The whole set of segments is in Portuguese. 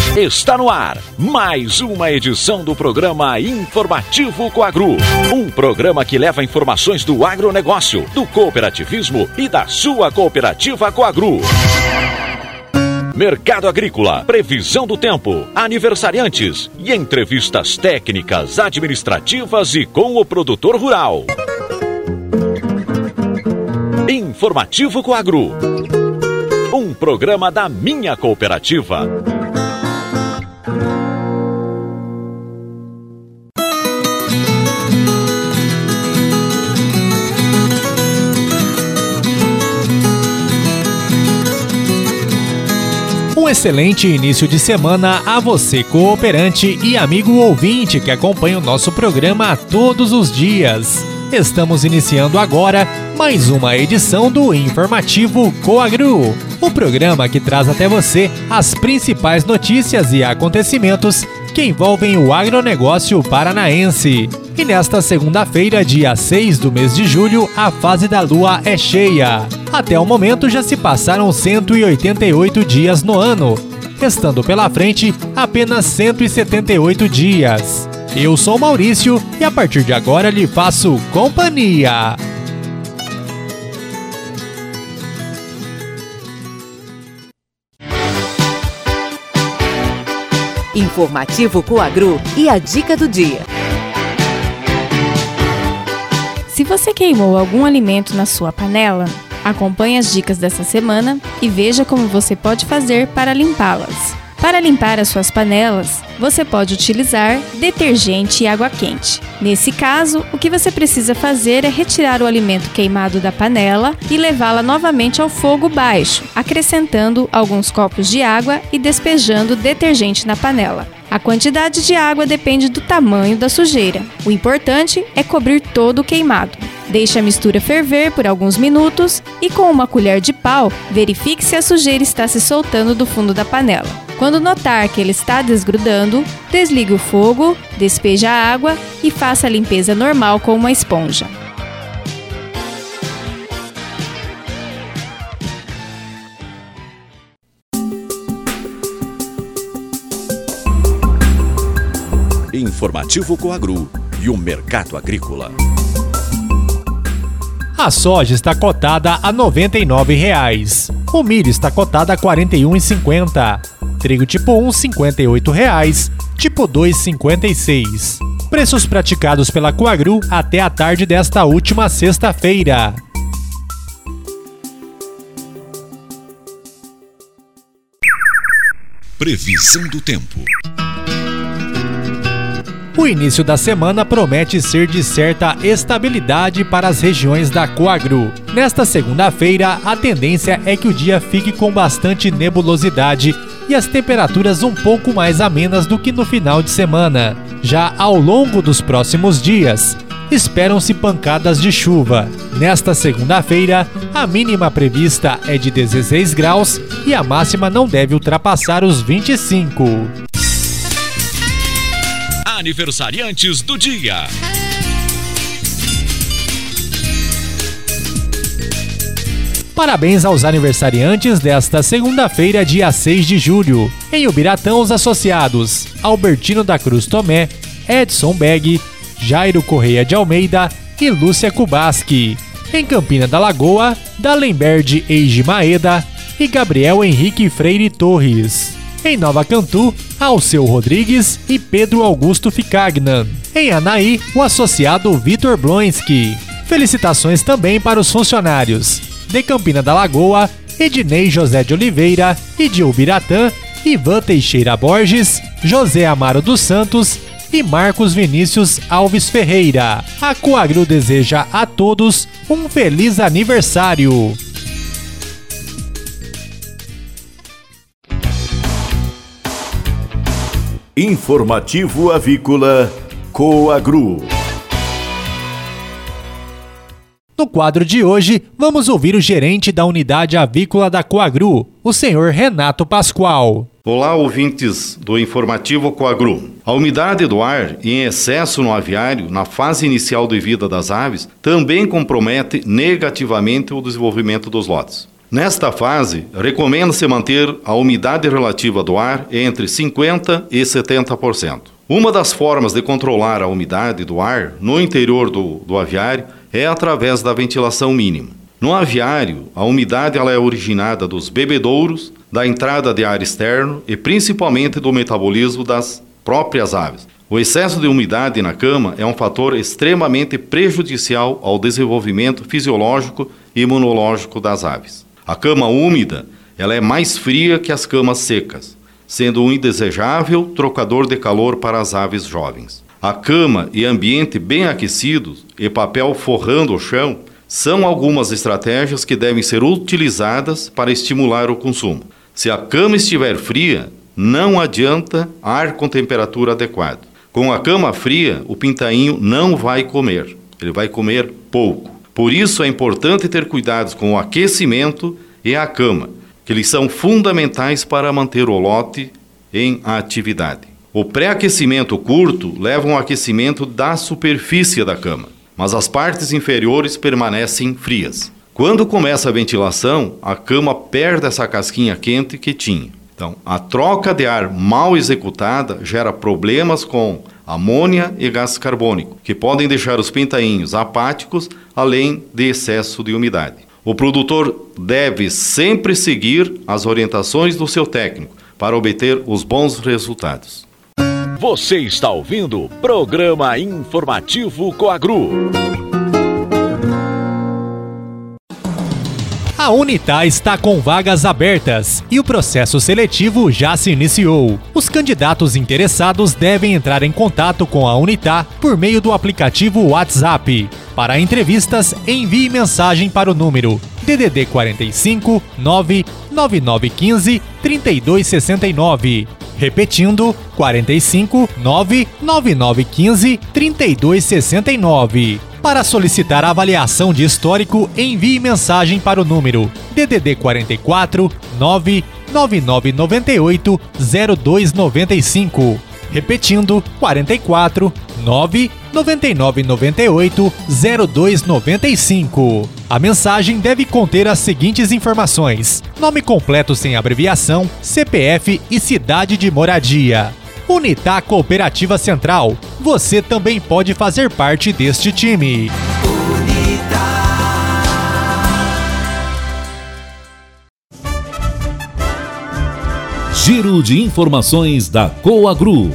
Está no ar mais uma edição do programa Informativo Coagru. Um programa que leva informações do agronegócio, do cooperativismo e da sua cooperativa Coagru. Mercado agrícola, previsão do tempo, aniversariantes e entrevistas técnicas, administrativas e com o produtor rural. Informativo Coagru. Um programa da minha cooperativa. Um excelente início de semana a você, cooperante e amigo ouvinte que acompanha o nosso programa todos os dias. Estamos iniciando agora mais uma edição do Informativo Coagru, o programa que traz até você as principais notícias e acontecimentos que envolvem o agronegócio paranaense. E nesta segunda-feira, dia 6 do mês de julho, a fase da lua é cheia. Até o momento já se passaram 188 dias no ano, restando pela frente apenas 178 dias. Eu sou Maurício e a partir de agora lhe faço companhia. Informativo Coagru e a dica do dia. Se você queimou algum alimento na sua panela, acompanhe as dicas dessa semana e veja como você pode fazer para limpá-las. Para limpar as suas panelas, você pode utilizar detergente e água quente. Nesse caso, o que você precisa fazer é retirar o alimento queimado da panela e levá-la novamente ao fogo baixo, acrescentando alguns copos de água e despejando detergente na panela. A quantidade de água depende do tamanho da sujeira. O importante é cobrir todo o queimado. Deixe a mistura ferver por alguns minutos e com uma colher de pau, verifique se a sujeira está se soltando do fundo da panela. Quando notar que ele está desgrudando, desligue o fogo, despeje a água e faça a limpeza normal com uma esponja. Informativo Coagru e o mercado agrícola. A soja está cotada a R$ 99,00. O milho está cotado a R$ 41,50. Trigo tipo 1, R$ 58,00. Tipo 2, R$ 56,00. Preços praticados pela Coagru até a tarde desta última sexta-feira. Previsão do tempo. O início da semana promete ser de certa estabilidade para as regiões da Coagru. Nesta segunda-feira, a tendência é que o dia fique com bastante nebulosidade e as temperaturas um pouco mais amenas do que no final de semana. Já ao longo dos próximos dias, esperam-se pancadas de chuva. Nesta segunda-feira, a mínima prevista é de 16 graus e a máxima não deve ultrapassar os 25. Aniversariantes do dia. Parabéns aos aniversariantes desta segunda-feira, dia 6 de julho. Em Ubiratã, os associados Albertino da Cruz Tomé, Edson Beg, Jairo Correia de Almeida e Lúcia Kubaski. Em Campina da Lagoa, Dalenberg Eiji Maeda e Gabriel Henrique Freire Torres. Em Nova Cantu, Alceu Rodrigues e Pedro Augusto Ficagnan. Em Anaí, o associado Vitor Blonski. Felicitações também para os funcionários de Campina da Lagoa, Ednei José de Oliveira, e de Ubiratã, Ivan Teixeira Borges, José Amaro dos Santos e Marcos Vinícius Alves Ferreira. A Coagru deseja a todos um feliz aniversário. Informativo Avícola Coagru. No quadro de hoje, vamos ouvir o gerente da unidade avícola da Coagru, o senhor Renato Pascoal. Olá, ouvintes do Informativo Coagru. A umidade do ar em excesso no aviário, na fase inicial de vida das aves, também compromete negativamente o desenvolvimento dos lotes. Nesta fase, recomenda-se manter a umidade relativa do ar entre 50% e 70%. Uma das formas de controlar a umidade do ar no interior do aviário é através da ventilação mínima. No aviário, a umidade ela é originada dos bebedouros, da entrada de ar externo e principalmente do metabolismo das próprias aves. O excesso de umidade na cama é um fator extremamente prejudicial ao desenvolvimento fisiológico e imunológico das aves. A cama úmida ela é mais fria que as camas secas, sendo um indesejável trocador de calor para as aves jovens. A cama e ambiente bem aquecidos e papel forrando o chão são algumas estratégias que devem ser utilizadas para estimular o consumo. Se a cama estiver fria, não adianta ar com temperatura adequada. Com a cama fria, o pintainho não vai comer, ele vai comer pouco. Por isso é importante ter cuidados com o aquecimento e a cama, que eles são fundamentais para manter o lote em atividade. O pré-aquecimento curto leva ao aquecimento da superfície da cama, mas as partes inferiores permanecem frias. Quando começa a ventilação, a cama perde essa casquinha quente que tinha. Então, a troca de ar mal executada gera problemas com amônia e gás carbônico, que podem deixar os pintainhos apáticos, além de excesso de umidade. O produtor deve sempre seguir as orientações do seu técnico para obter os bons resultados. Você está ouvindo o Programa Informativo Coagru. A Unitá está com vagas abertas e o processo seletivo já se iniciou. Os candidatos interessados devem entrar em contato com a Unitá por meio do aplicativo WhatsApp. Para entrevistas, envie mensagem para o número DDD 45 99915 3269. Repetindo, 45 99915 3269. Para solicitar a avaliação de histórico, envie mensagem para o número DDD 44 99998 0295. Repetindo, 44 99998 0295. A mensagem deve conter as seguintes informações: nome completo sem abreviação, CPF e cidade de moradia. Unitá Cooperativa Central. Você também pode fazer parte deste time. Giro de informações da Coagru.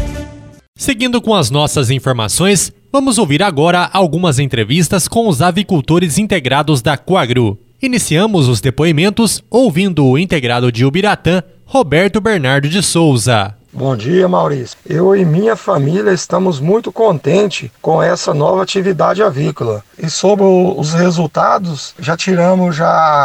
Seguindo com as nossas informações, vamos ouvir agora algumas entrevistas com os avicultores integrados da Coagru. Iniciamos os depoimentos ouvindo o integrado de Ubiratã, Roberto Bernardo de Souza. Bom dia, Maurício. Eu e minha família estamos muito contentes com essa nova atividade avícola. E sobre os resultados, já tiramos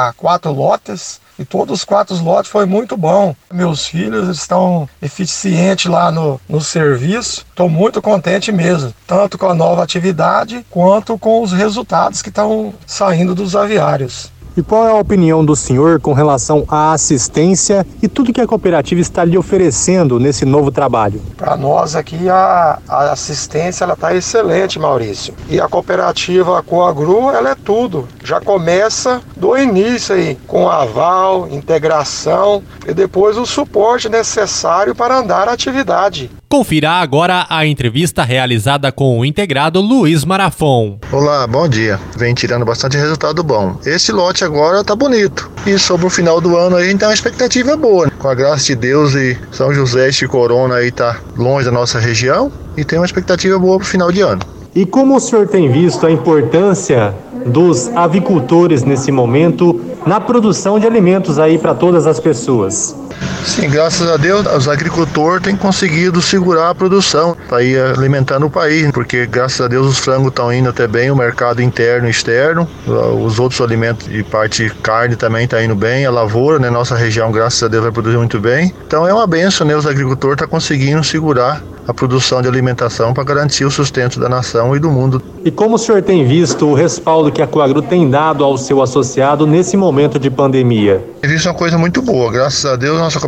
4 lotes e todos os 4 lotes foi muito bom. Meus filhos estão eficientes lá no serviço. Estou muito contente mesmo, tanto com a nova atividade quanto com os resultados que estão saindo dos aviários. E qual é a opinião do senhor com relação à assistência e tudo que a cooperativa está lhe oferecendo nesse novo trabalho? Para nós aqui a assistência está excelente, Maurício. E a cooperativa Coagru, ela é tudo. Já começa do início aí, com aval, integração e depois o suporte necessário para andar a atividade. Confira agora a entrevista realizada com o integrado Luiz Marafon. Olá, bom dia. Vem tirando bastante resultado bom. Esse lote agora tá bonito. E sobre o final do ano a gente tem uma expectativa boa, né? Com a graça de Deus e São José de Corona aí tá longe da nossa região e tem uma expectativa boa pro final de ano. E como o senhor tem visto a importância dos avicultores nesse momento na produção de alimentos aí para todas as pessoas? Sim, graças a Deus, os agricultores têm conseguido segurar a produção para ir alimentando o país, porque graças a Deus os frangos estão indo até bem, o mercado interno e externo, os outros alimentos de parte de carne também está indo bem, a lavoura, né, nossa região, graças a Deus, vai produzir muito bem. Então é uma benção, né, os agricultores estão conseguindo segurar a produção de alimentação para garantir o sustento da nação e do mundo. E como o senhor tem visto o respaldo que a Coagru tem dado ao seu associado nesse momento de pandemia? Isso é uma coisa muito boa, graças a Deus, nossa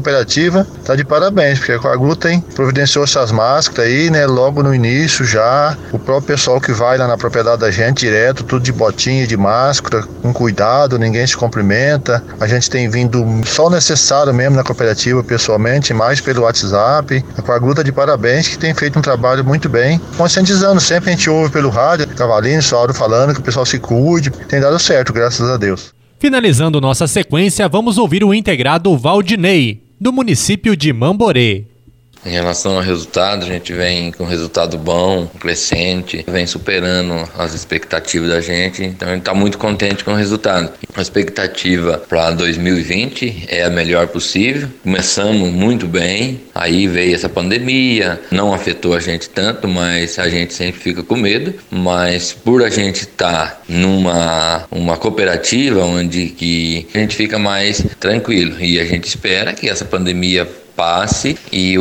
cooperativa está de parabéns, porque a Coagru providenciou essas máscaras aí, né? Logo no início já, o próprio pessoal que vai lá na propriedade da gente direto, tudo de botinha, de máscara, com cuidado, ninguém se cumprimenta. A gente tem vindo só o necessário mesmo na cooperativa pessoalmente, mais pelo WhatsApp. A Coagru está de parabéns, que tem feito um trabalho muito bem, conscientizando. Sempre a gente ouve pelo rádio, Cavalino, Sauro falando que o pessoal se cuide. Tem dado certo, graças a Deus. Finalizando nossa sequência, vamos ouvir o integrado Valdinei, do município de Mamborê. Em relação ao resultado, a gente vem com resultado bom, crescente, vem superando as expectativas da gente, então a gente está muito contente com o resultado. A expectativa para 2020 é a melhor possível, começamos muito bem, aí veio essa pandemia, não afetou a gente tanto, mas a gente sempre fica com medo, mas por a gente estar numa cooperativa onde que a gente fica mais tranquilo e a gente espera que essa pandemia passe e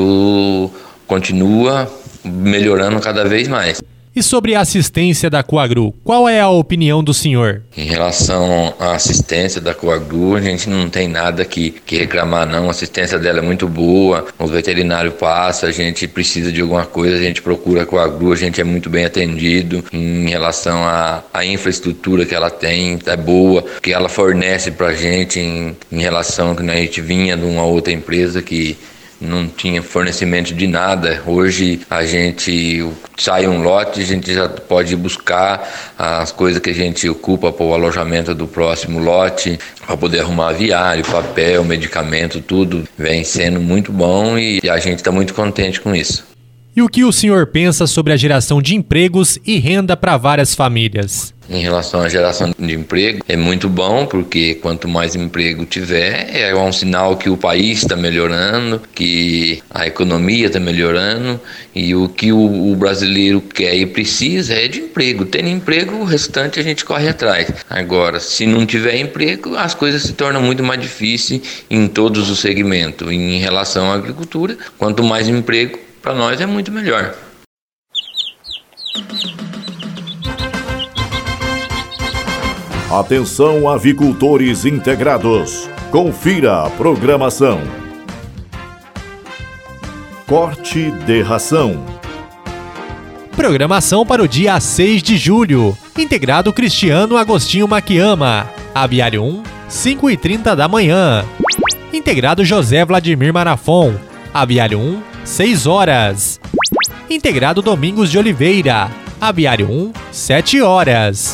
continua melhorando cada vez mais. E sobre a assistência da Coagru, qual é a opinião do senhor? Em relação à assistência da Coagru, a gente não tem nada que reclamar não, a assistência dela é muito boa, o veterinário passa, a gente precisa de alguma coisa, a gente procura a Coagru, a gente é muito bem atendido. Em relação à infraestrutura que ela tem, é boa, que ela fornece pra gente em relação que a gente vinha de uma outra empresa que não tinha fornecimento de nada. Hoje a gente sai um lote, a gente já pode buscar as coisas que a gente ocupa para o alojamento do próximo lote, para poder arrumar aviário, papel, medicamento, tudo vem sendo muito bom e a gente está muito contente com isso. E o que o senhor pensa sobre a geração de empregos e renda para várias famílias? Em relação à geração de emprego, é muito bom, porque quanto mais emprego tiver, é um sinal que o país está melhorando, que a economia está melhorando, e o que o brasileiro quer e precisa é de emprego. Tendo emprego, o restante a gente corre atrás. Agora, se não tiver emprego, as coisas se tornam muito mais difíceis em todos os segmentos. Em relação à agricultura, quanto mais emprego, para nós é muito melhor. Atenção, avicultores integrados. Confira a programação. Corte de ração. Programação para o dia 6 de julho. Integrado Cristiano Agostinho Maquiama. Aviário 1, 5h30 da manhã. Integrado José Vladimir Marafon. Aviário 1, 6 horas. Integrado Domingos de Oliveira. Aviário 1, 7 horas.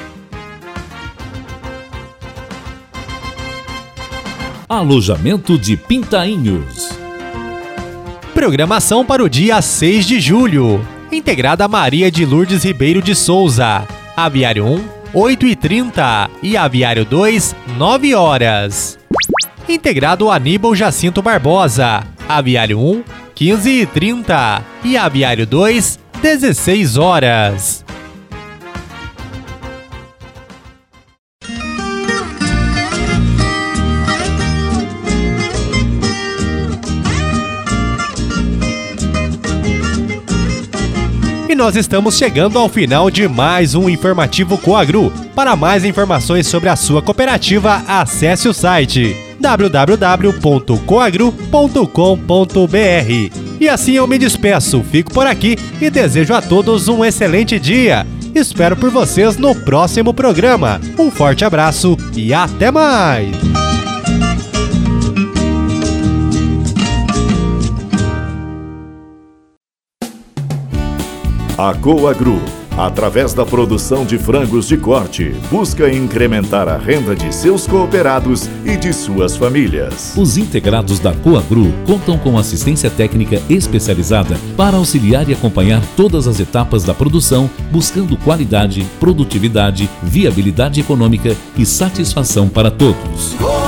Alojamento de Pintainhos. Programação para o dia 6 de julho. Integrada Maria de Lourdes Ribeiro de Souza. Aviário 1, 8h30 e Aviário 2, 9 horas. Integrado Aníbal Jacinto Barbosa. Aviário 1, 15h30 e Aviário 2, 16 horas. E nós estamos chegando ao final de mais um Informativo Coagru. Para mais informações sobre a sua cooperativa, acesse o site www.coagru.com.br. E assim eu me despeço, fico por aqui e desejo a todos um excelente dia. Espero por vocês no próximo programa. Um forte abraço e até mais! A Coagru, através da produção de frangos de corte, busca incrementar a renda de seus cooperados e de suas famílias. Os integrados da Coagru contam com assistência técnica especializada para auxiliar e acompanhar todas as etapas da produção, buscando qualidade, produtividade, viabilidade econômica e satisfação para todos.